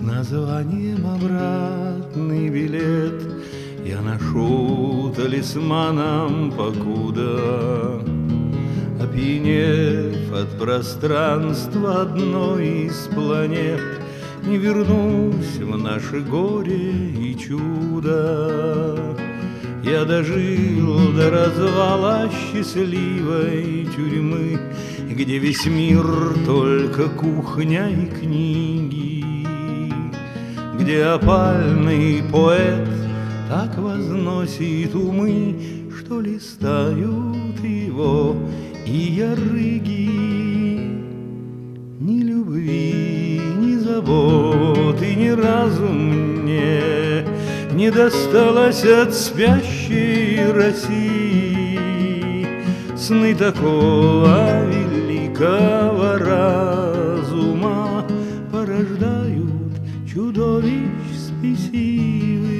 названием «Обратный билет» я ношу талисманом, покуда, опьянев от пространства одной из планет, не вернусь в наше горе и чудо. Я дожил до развала счастливой тюрьмы, где весь мир только кухня и книги, где опальный поэт так возносит умы, что листают его и ярыги. Ни любви, ни заботы, ни разум мне не досталось от спящей России. Сны такого великого разума порождают чудовищ спесивых.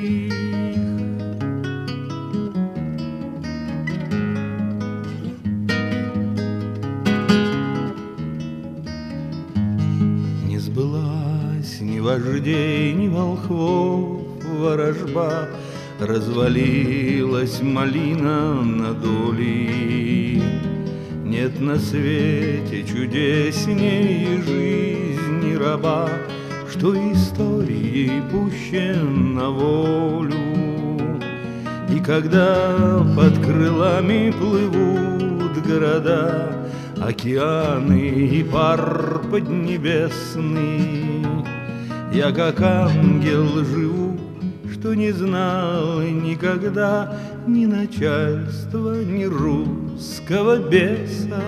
Не сбылась ни вождей, ни волхвов ворожба, развалилась малина на доли. Нет на свете чудесней жизни раба, что историей пущен на волю. И когда под крылами плывут города, океаны и пар поднебесный, я как ангел живу, что не знал никогда ни начальства, ни русского беса,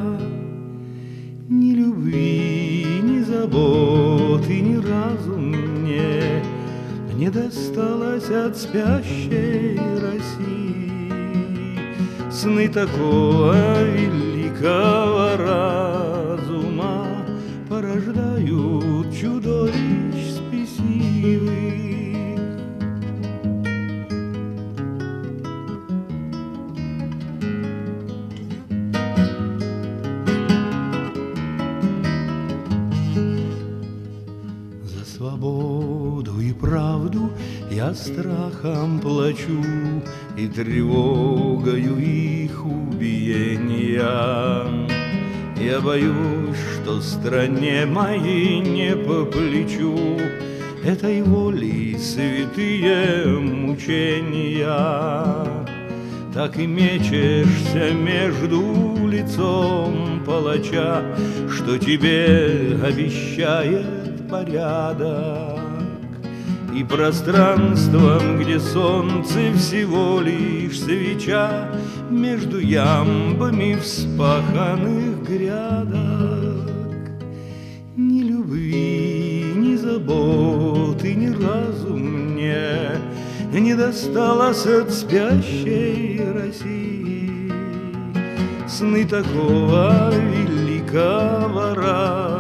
ни любви, ни заботы, ни разум мне не досталось от спящей России. Сны такого великого разума порождают чудовищ спесивых. Свободу и правду я страхом плачу и тревогою их убиения. Я боюсь, что стране моей не по плечу этой воли святые мучения. Так и мечешься между лицом палача, что тебе обещает порядок, и пространством, где солнце всего лишь свеча между ямбами вспаханных грядок. Ни любви, ни заботы, ни разум мне не досталось от спящей России. Сны такого великого разума